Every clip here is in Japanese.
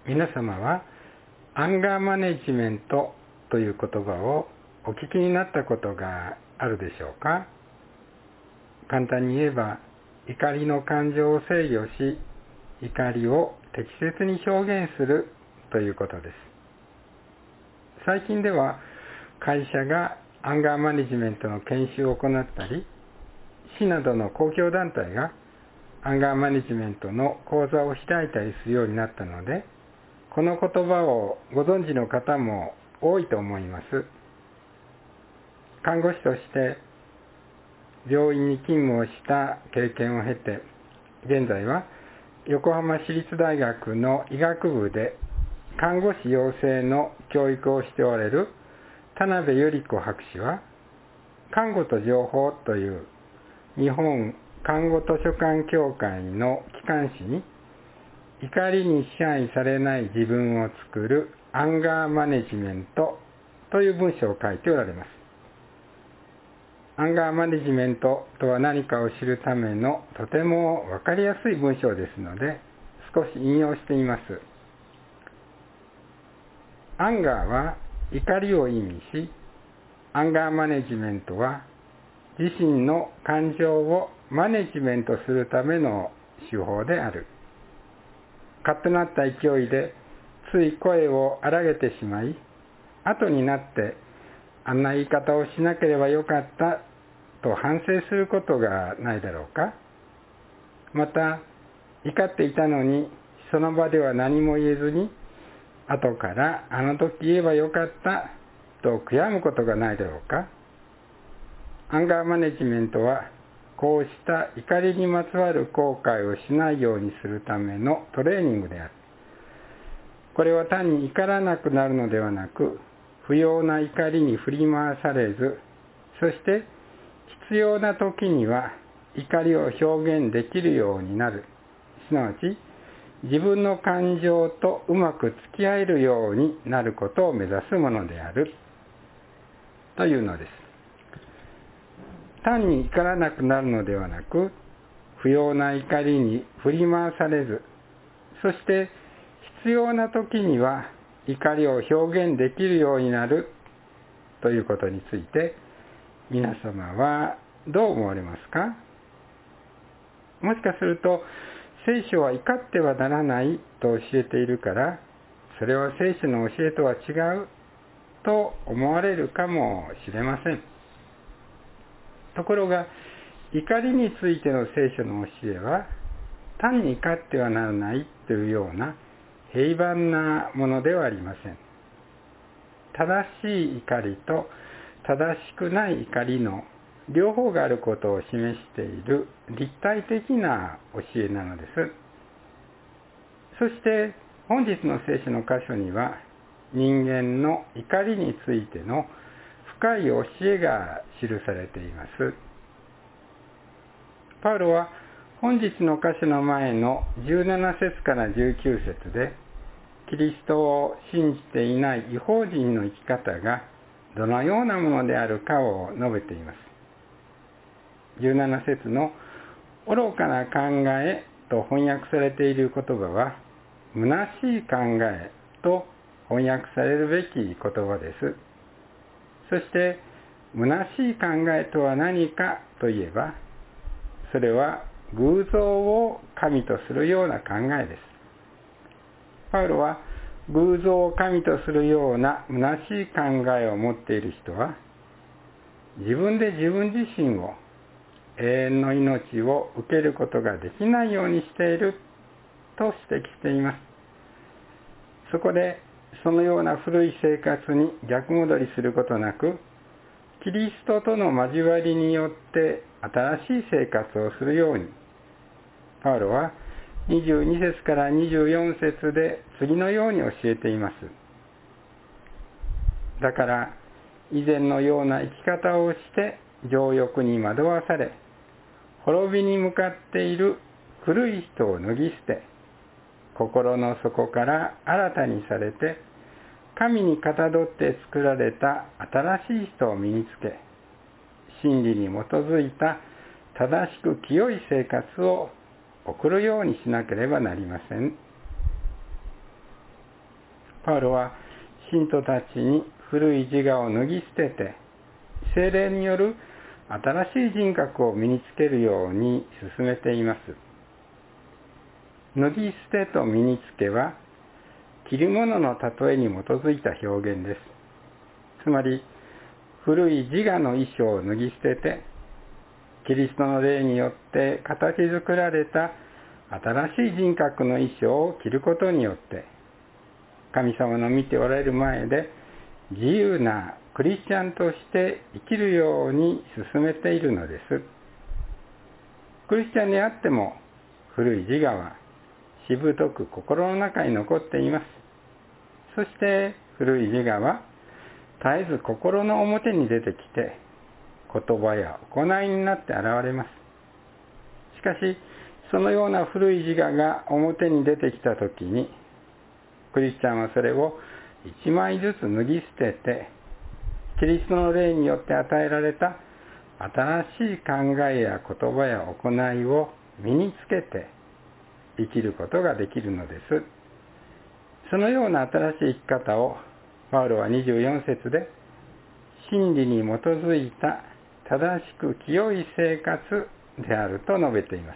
皆様はアンガーマネジメントという言葉をお聞きになったことがあるでしょうか？簡単に言えば、怒りの感情を制御し、怒りを適切に表現するということです。最近では会社がアンガーマネジメントの研修を行ったり、市などの公共団体がアンガーマネジメントの講座を開いたりするようになったので、この言葉をご存知の方も多いと思います。看護師として病院に勤務をした経験を経て、現在は横浜市立大学の医学部で看護師養成の教育をしておられる田辺由里子博士は、看護と情報という日本看護図書館協会の機関誌に、怒りに支配されない自分を作るアンガーマネジメントという文章を書いておられます。アンガーマネジメントとは何かを知るためのとてもわかりやすい文章ですので、少し引用しています。アンガーは怒りを意味し、アンガーマネジメントは自身の感情をマネジメントするための手法である。カッとなった勢いでつい声を荒げてしまい、後になってあんな言い方をしなければよかったと反省することがないだろうか。また、怒っていたのにその場では何も言えずに、後からあの時言えばよかったと悔やむことがないだろうか。アンガーマネジメントはこうした怒りにまつわる後悔をしないようにするためのトレーニングである。これは単に怒らなくなるのではなく、不要な怒りに振り回されず、そして必要な時には怒りを表現できるようになる。すなわち、自分の感情とうまく付き合えるようになることを目指すものである。というのです。単に怒らなくなるのではなく、不要な怒りに振り回されず、そして必要な時には怒りを表現できるようになるということについて、皆様はどう思われますか？もしかすると、聖書は怒ってはならないと教えているから、それは聖書の教えとは違うと思われるかもしれません。ところが、怒りについての聖書の教えは、単に怒ってはならないというような平凡なものではありません。正しい怒りと正しくない怒りの両方があることを示している立体的な教えなのです。そして本日の聖書の箇所には、人間の怒りについての深い教えが記されています。パウロは本日の箇所の前の17節から19節で、キリストを信じていない異邦人の生き方がどのようなものであるかを述べています。17節の愚かな考えと翻訳されている言葉は、虚しい考えと翻訳されるべき言葉です。そして、虚しい考えとは何かといえば、それは偶像を神とするような考えです。パウロは偶像を神とするような虚しい考えを持っている人は、自分で自分自身を、永遠の命を受けることができないようにしていると指摘しています。そこで、そのような古い生活に逆戻りすることなく、キリストとの交わりによって新しい生活をするように、パウロは22節から24節で次のように教えています。だから、以前のような生き方をして情欲に惑わされ、滅びに向かっている古い人を脱ぎ捨て、心の底から新たにされて、神にかたどって作られた新しい人を身につけ、真理に基づいた正しく清い生活を送るようにしなければなりません。 パウロは信徒たちに古い自我を脱ぎ捨てて、聖霊による新しい人格を身につけるように進めています。脱ぎ捨てと身につけは、着るものの例えに基づいた表現です。つまり、古い自我の衣装を脱ぎ捨てて、キリストの霊によって形作られた新しい人格の衣装を着ることによって、神様の見ておられる前で自由なクリスチャンとして生きるように進めているのです。クリスチャンであっても古い自我はしぶとく心の中に残っています。そして古い自我は絶えず心の表に出てきて言葉や行いになって現れます。しかしそのような古い自我が表に出てきたときに、クリスチャンはそれを一枚ずつ脱ぎ捨てて、キリストの霊によって与えられた新しい考えや言葉や行いを身につけて生きることができるのです。そのような新しい生き方をパウロは24節で、真理に基づいた正しく清い生活であると述べています。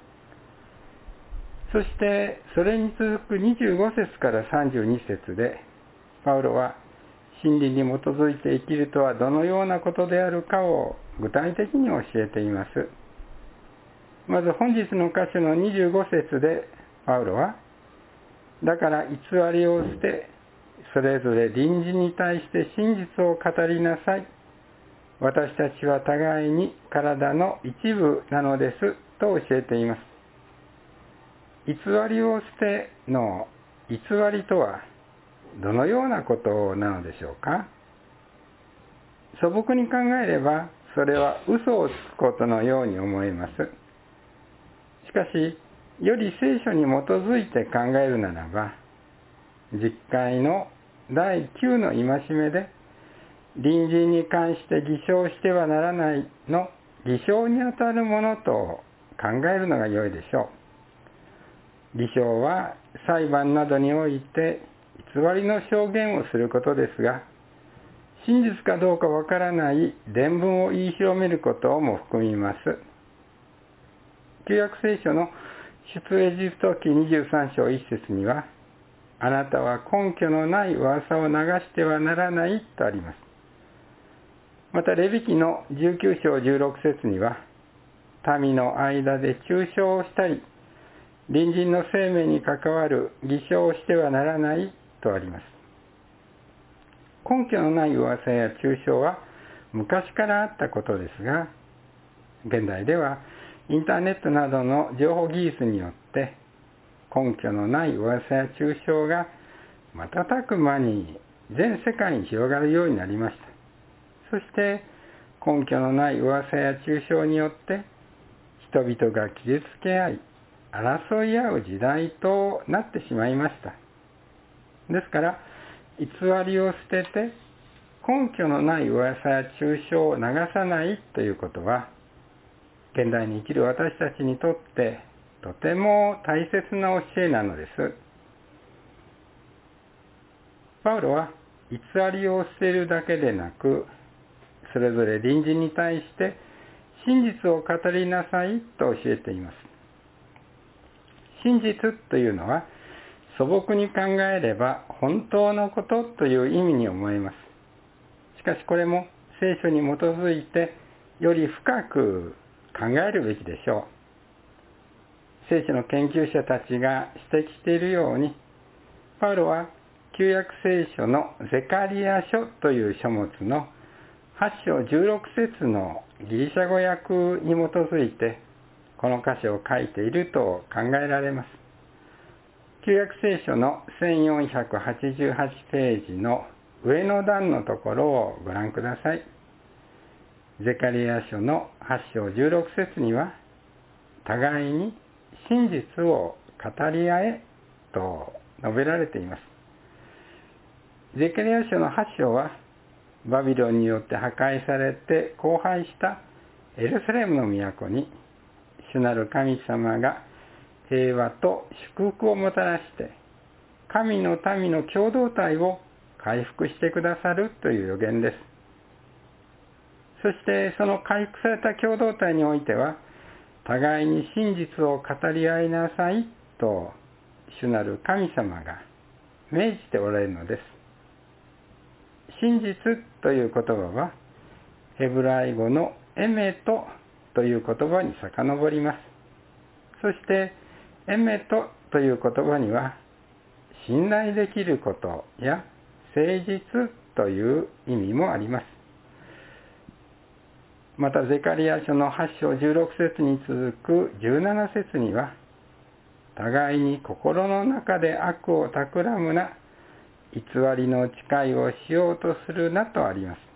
そしてそれに続く25節から32節で、パウロは真理に基づいて生きるとはどのようなことであるかを具体的に教えています。まず本日の箇所の25節でパウロは、だから偽りを捨て、それぞれ隣人に対して真実を語りなさい。私たちは互いに体の一部なのですと教えています。偽りを捨ての偽りとはどのようなことなのでしょうか。素朴に考えればそれは嘘をつくことのように思えます。しかしより聖書に基づいて考えるならば、実会の第9の戒めで、隣人に関して偽証してはならないの偽証にあたるものと考えるのが良いでしょう。偽証は裁判などにおいて偽りの証言をすることですが、真実かどうかわからない伝聞を言い広めることも含みます。旧約聖書の出エジプト記23章1節には、あなたは根拠のない噂を流してはならないとあります。またレビ記の19章16節には、民の間で中傷をしたり、隣人の生命に関わる偽証をしてはならないとあります。根拠のない噂や中傷は昔からあったことですが、現代ではインターネットなどの情報技術によって根拠のない噂や中傷が瞬く間に全世界に広がるようになりました。そして根拠のない噂や中傷によって人々が傷つけ合い争い合う時代となってしまいました。ですから偽りを捨てて根拠のない噂や中傷を流さないということは、現代に生きる私たちにとってとても大切な教えなのです。パウロは偽りを捨てるだけでなく、それぞれ隣人に対して真実を語りなさいと教えています。真実というのは素朴に考えれば本当のことという意味に思えます。しかしこれも聖書に基づいてより深く考えるべきでしょう。聖書の研究者たちが指摘しているように、パウロは旧約聖書のゼカリア書という書物の8章16節のギリシャ語訳に基づいてこの箇所を書いていると考えられます。旧約聖書の1488ページの上の段のところをご覧ください。ゼカリア書の8章16節には、互いに真実を語り合えと述べられています。ゼカリア書の8章は、バビロンによって破壊されて荒廃したエルサレムの都に、主なる神様が平和と祝福をもたらして、 神の民の共同体を回復してくださるという予言です。そしてその回復された共同体においては、互いに真実を語り合いなさいと主なる神様が命じておられるのです。真実という言葉はヘブライ語のエメトという言葉に遡ります。そしてエメトという言葉には信頼できることや誠実という意味もあります。またゼカリヤ書の8章16節に続く17節には、互いに心の中で悪を企むな、偽りの誓いをしようとするなとあります。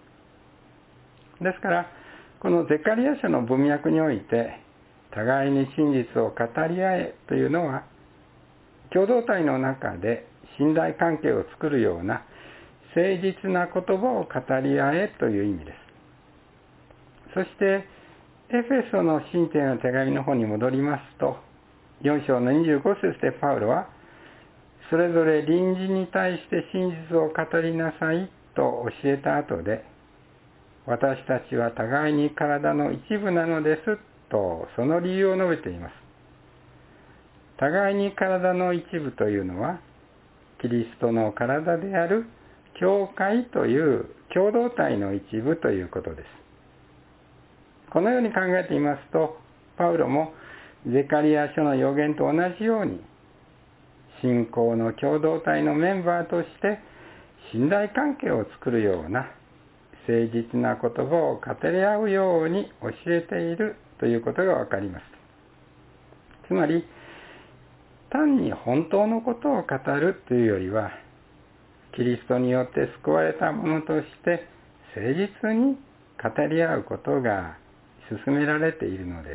ですからこのゼカリヤ書の文脈において、互いに真実を語り合えというのは、共同体の中で信頼関係を作るような誠実な言葉を語り合えという意味です。そしてエフェソの信徒への手紙の方に戻りますと、4章の25節でパウロは、それぞれ隣人に対して真実を語りなさいと教えた後で、私たちは互いに体の一部なのですとその理由を述べています。互いに体の一部というのは、キリストの体である教会という共同体の一部ということです。このように考えていますと、パウロもゼカリヤ書の予言と同じように、信仰の共同体のメンバーとして信頼関係を作るような誠実な言葉を語り合うように教えているということがわかります。つまり、単に本当のことを語るというよりは、キリストによって救われた者として誠実に語り合うことが進められているのです。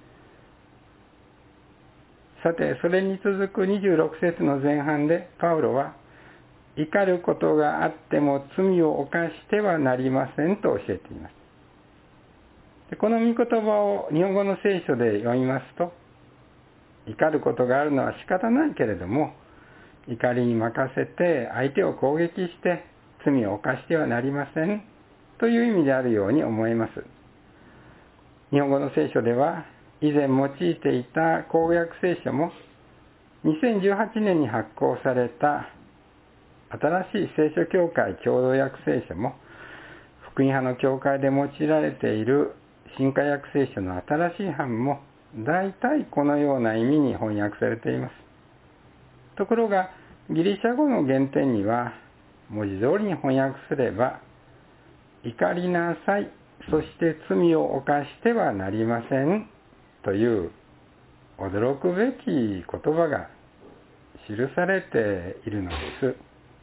さて、それに続く26節の前半でパウロは、怒ることがあっても罪を犯してはなりませんと教えています。でこの御言葉を日本語の聖書で読みますと、怒ることがあるのは仕方ないけれども、怒りに任せて相手を攻撃して罪を犯してはなりませんという意味であるように思えます。日本語の聖書では、以前用いていた公約聖書も、2018年に発行された新しい聖書協会共同訳聖書も、福音派の教会で用いられている新化訳聖書の新しい版も、大体このような意味に翻訳されています。ところが、ギリシャ語の原点には、文字通りに翻訳すれば、怒りなさい、そして罪を犯してはなりませんという驚くべき言葉が記されているのです。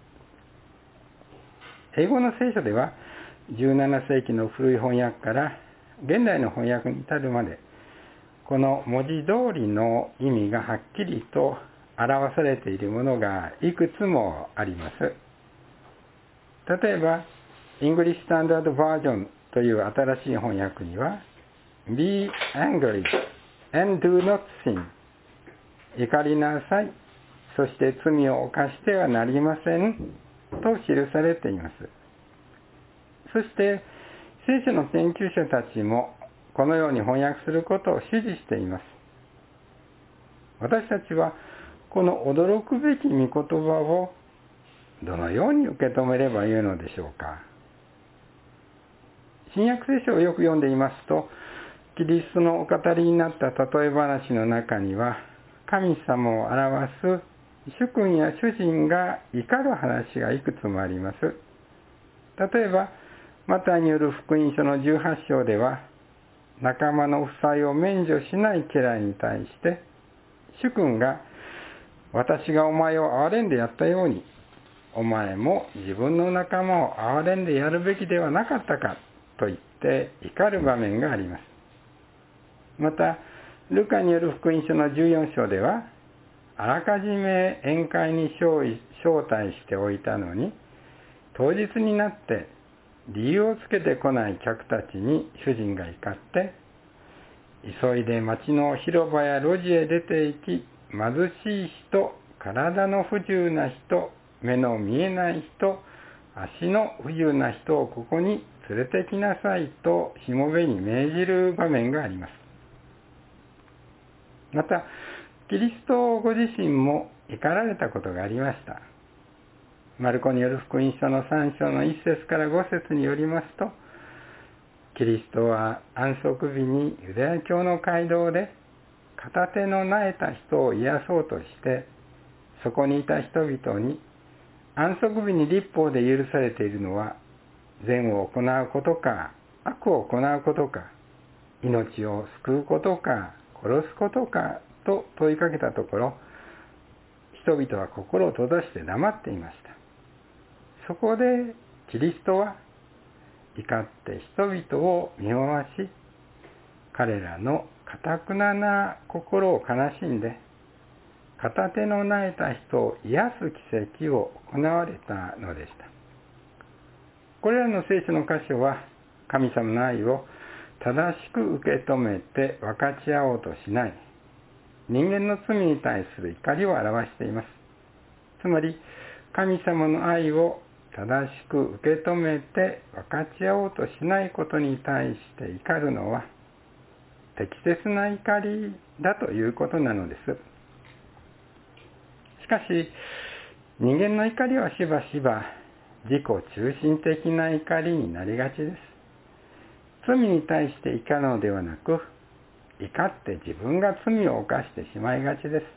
英語の聖書では17世紀の古い翻訳から現代の翻訳に至るまで、この文字通りの意味がはっきりと表されているものがいくつもあります。例えば、English Standard Version という新しい翻訳には、Be angry and do not sin。怒りなさい、そして罪を犯してはなりませんと記されています。そして、聖書の研究者たちもこのように翻訳することを支持しています。私たちはこの驚くべき御言葉をどのように受け止めればよいのでしょうか。新約聖書をよく読んでいますと、キリストのお語りになった例え話の中には、神様を表す主君や主人が怒る話がいくつもあります。例えば、マタイによる福音書の18章では、仲間の負債を免除しない家来に対して、主君が、私がお前を憐れんでやったように、お前も自分の仲間を憐れんでやるべきではなかったかと言って怒る場面があります。また、ルカによる福音書の14章では、あらかじめ宴会に招待しておいたのに、当日になって理由をつけてこない客たちに主人が怒って、急いで町の広場や路地へ出て行き、貧しい人、 体の不自由な人、目の見えない人、足の不自由な人をここに連れてきなさいとしもべに命じる場面があります。また、キリストご自身も怒られたことがありました。マルコによる福音書の3章の1節から5節によりますと、キリストは安息日にユダヤ教の街道で片手のなえた人を癒そうとして、そこにいた人々に、安息日に律法で許されているのは、善を行うことか、悪を行うことか、命を救うことか、殺すことか、と問いかけたところ、人々は心を閉ざして黙っていました。そこでキリストは怒って人々を見回し、彼らの頑なな心を悲しんで、片手のなえた人を癒す奇跡を行われたのでした。これらの聖書の箇所は、神様の愛を正しく受け止めて分かち合おうとしない、人間の罪に対する怒りを表しています。つまり、神様の愛を正しく受け止めて分かち合おうとしないことに対して怒るのは、適切な怒りだということなのです。しかし、人間の怒りはしばしば自己中心的な怒りになりがちです。罪に対して怒るのではなく、怒って自分が罪を犯してしまいがちです。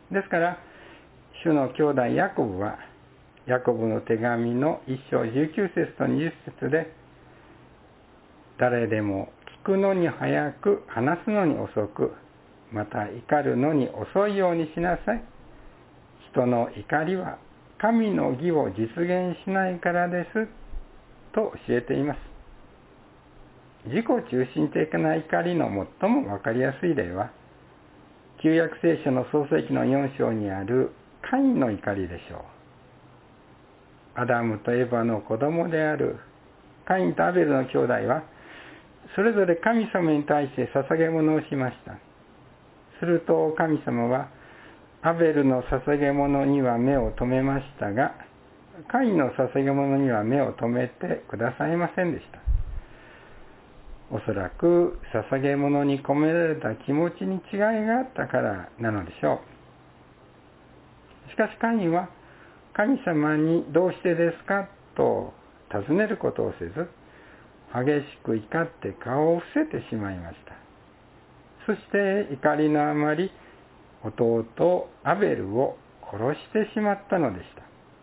ですから、主の兄弟ヤコブは、ヤコブの手紙の1章19節と20節で、誰でも聞くのに早く、話すのに遅く、また怒るのに遅いようにしなさい。人の怒りは神の義を実現しないからです、と教えています。自己中心的な怒りの最もわかりやすい例は、旧約聖書の創世記の4章にあるカインの怒りでしょう。アダムとエヴァの子供であるカインとアベルの兄弟は、それぞれ神様に対して捧げ物をしました。すると神様は、アベルの捧げ物には目を留めましたが、カインの捧げ物には目を留めてくださいませんでした。おそらく捧げ物に込められた気持ちに違いがあったからなのでしょう。しかしカインは神様にどうしてですかと尋ねることをせず、激しく怒って顔を伏せてしまいました。そして怒りのあまり弟アベルを殺してしまったのでした。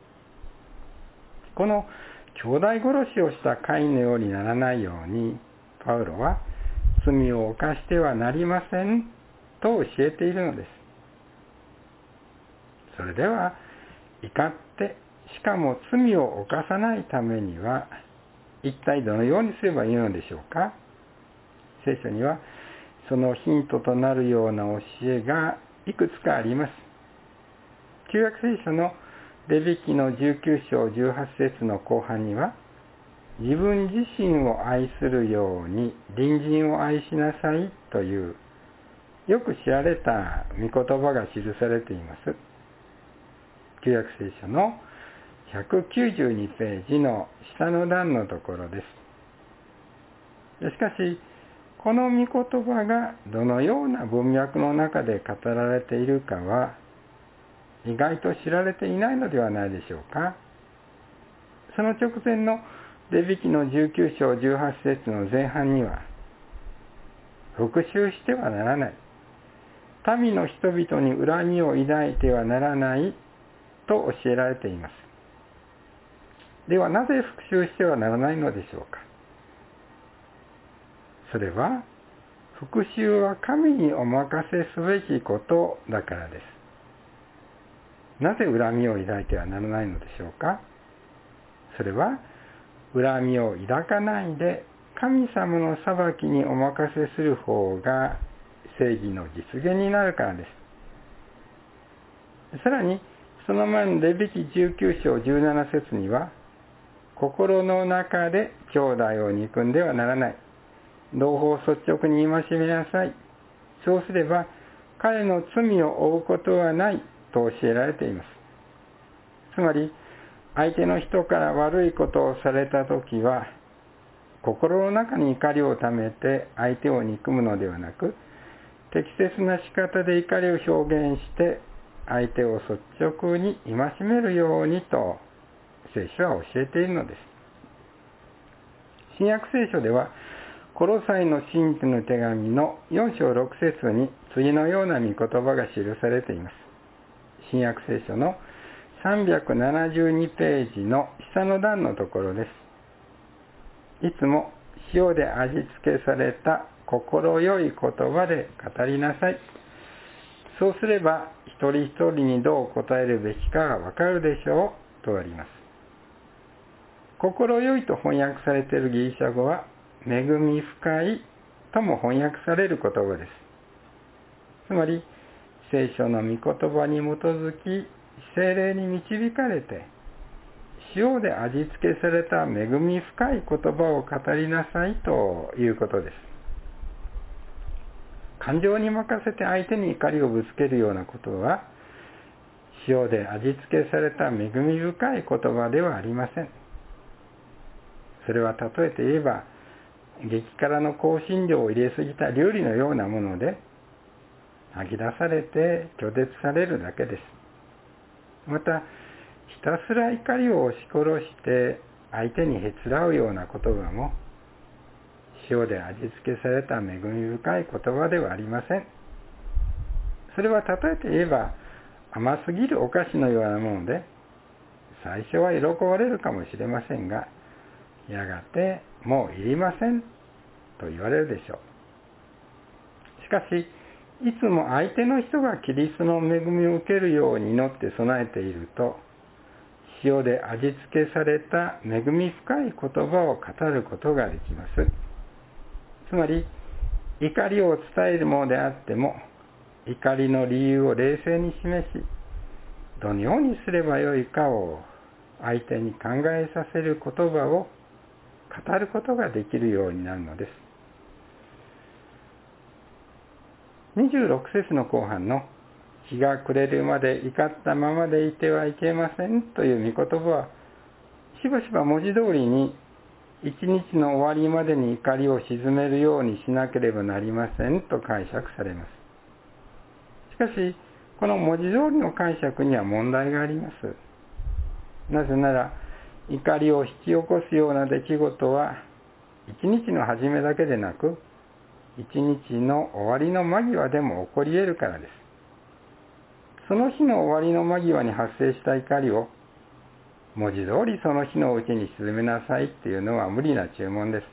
この兄弟殺しをしたカインのようにならないように、パウロは罪を犯してはなりませんと教えているのです。それでは、怒ってしかも罪を犯さないためには一体どのようにすればいいのでしょうか。聖書にはそのヒントとなるような教えがいくつかあります。旧約聖書のレビ記の19章18節の後半には、自分自身を愛するように隣人を愛しなさいというよく知られた御言葉が記されています。旧約聖書の192ページの下の段のところです。しかし、この御言葉がどのような文脈の中で語られているかは意外と知られていないのではないでしょうか。その直前のレビ記の19章18節の前半には、復讐してはならない、民の人々に恨みを抱いてはならないと教えられています。ではなぜ復讐してはならないのでしょうか。それは、復讐は神にお任せすべきことだからです。なぜ恨みを抱いてはならないのでしょうか。それは、恨みを抱かないで神様の裁きにお任せする方が正義の実現になるからです。さらに、その前のレビ記19章17節には、心の中で兄弟を憎んではならない。同胞を率直に戒めなさい。そうすれば彼の罪を負うことはないと教えられています。つまり、相手の人から悪いことをされたときは、心の中に怒りをためて相手を憎むのではなく、適切な仕方で怒りを表現して相手を率直に戒めるようにと聖書は教えているのです。新約聖書ではコロサイの信徒の手紙の4章6節に次のような御言葉が記されています。新約聖書の372ページの下の段のところです。いつも塩で味付けされた心よい言葉で語りなさい。そうすれば一人一人にどう答えるべきかがわかるでしょうとあります。心よいと翻訳されているギリシャ語は恵み深いとも翻訳される言葉です。つまり聖書の御言葉に基づき聖霊に導かれて塩で味付けされた恵み深い言葉を語りなさいということです。感情に任せて相手に怒りをぶつけるようなことは塩で味付けされた恵み深い言葉ではありません。それは例えて言えば激辛の香辛料を入れすぎた料理のようなもので吐き出されて拒絶されるだけです。またひたすら怒りを押し殺して相手にへつらうような言葉も塩で味付けされた恵み深い言葉ではありません。それは例えて言えば甘すぎるお菓子のようなもので最初は喜ばれるかもしれませんがやがてもういりませんと言われるでしょう。しかしいつも相手の人がキリストの恵みを受けるように祈って備えていると塩で味付けされた恵み深い言葉を語ることができます。つまり怒りを伝えるものであっても怒りの理由を冷静に示しどのようにすればよいかを相手に考えさせる言葉を語ることができるようになるのです。26節の後半の日が暮れるまで怒ったままでいてはいけませんという御言葉はしばしば文字通りに一日の終わりまでに怒りを鎮めるようにしなければなりませんと解釈されます。しかしこの文字通りの解釈には問題があります。なぜなら怒りを引き起こすような出来事は一日の始めだけでなく一日の終わりの間際でも起こり得るからです。その日の終わりの間際に発生した怒りを文字通りその日のうちに鎮めなさいっていうのは無理な注文です。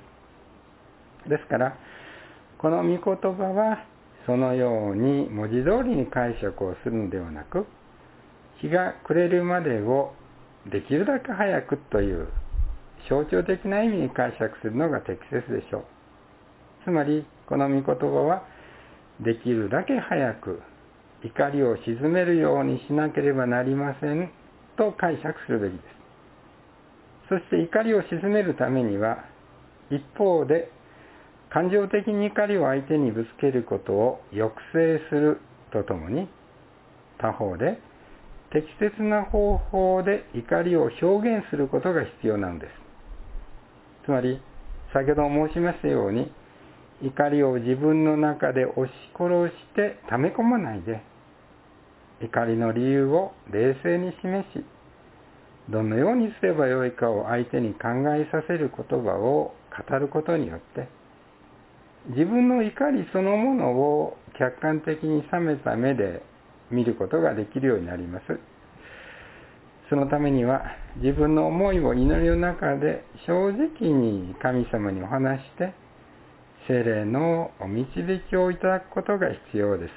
ですからこの御言葉はそのように文字通りに解釈をするのではなく日が暮れるまでをできるだけ早くという象徴的な意味に解釈するのが適切でしょう。つまりこの御言葉はできるだけ早く怒りを鎮めるようにしなければなりませんと解釈するべきです。そして怒りを鎮めるためには一方で感情的に怒りを相手にぶつけることを抑制するとともに他方で適切な方法で怒りを表現することが必要なのです。つまり先ほど申しましたように怒りを自分の中で押し殺して溜め込まないで怒りの理由を冷静に示しどのようにすればよいかを相手に考えさせる言葉を語ることによって自分の怒りそのものを客観的に冷めた目で見ることができるようになります。そのためには自分の思いを祈りの中で正直に神様にお話して聖霊のお導きをいただくことが必要です。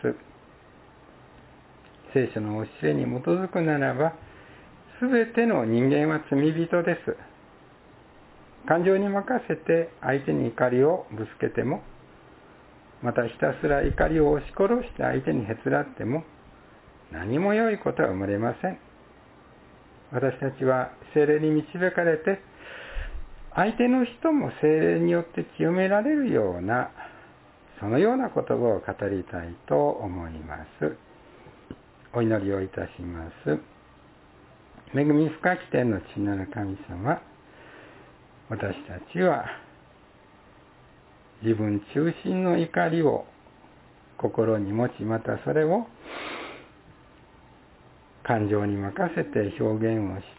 聖書の教えに基づくならばすべての人間は罪人です。感情に任せて相手に怒りをぶつけてもまたひたすら怒りを押し殺して相手にへつらっても何も良いことは生まれません。私たちは聖霊に導かれて相手の人も聖霊によって清められるようなそのような言葉を語りたいと思います。 お祈りをいたします。恵み深き天の父なる神様、私たちは自分中心の怒りを心に持ち、またそれを感情に任せて表現をして、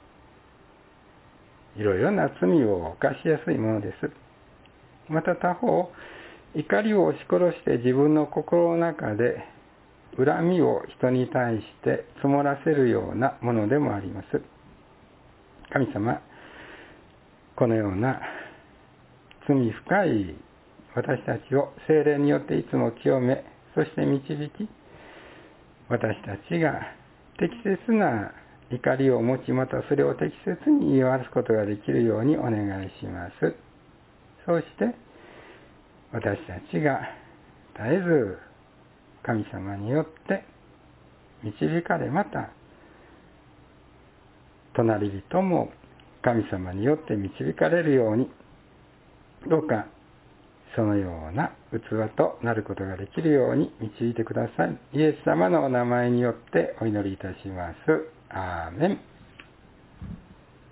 いろいろな罪を犯しやすいものです。また他方、怒りを押し殺して自分の心の中で恨みを人に対して積もらせるようなものでもあります。神様、このような罪深い私たちを聖霊によっていつも清め、そして導き、私たちが適切な怒りを持ち、またそれを適切に言い表すことができるようにお願いします。そうして私たちが絶えず神様によって導かれ、また隣人も神様によって導かれるように、どうかそのような器となることができるように導いてください。イエス様のお名前によってお祈りいたします。アーメン。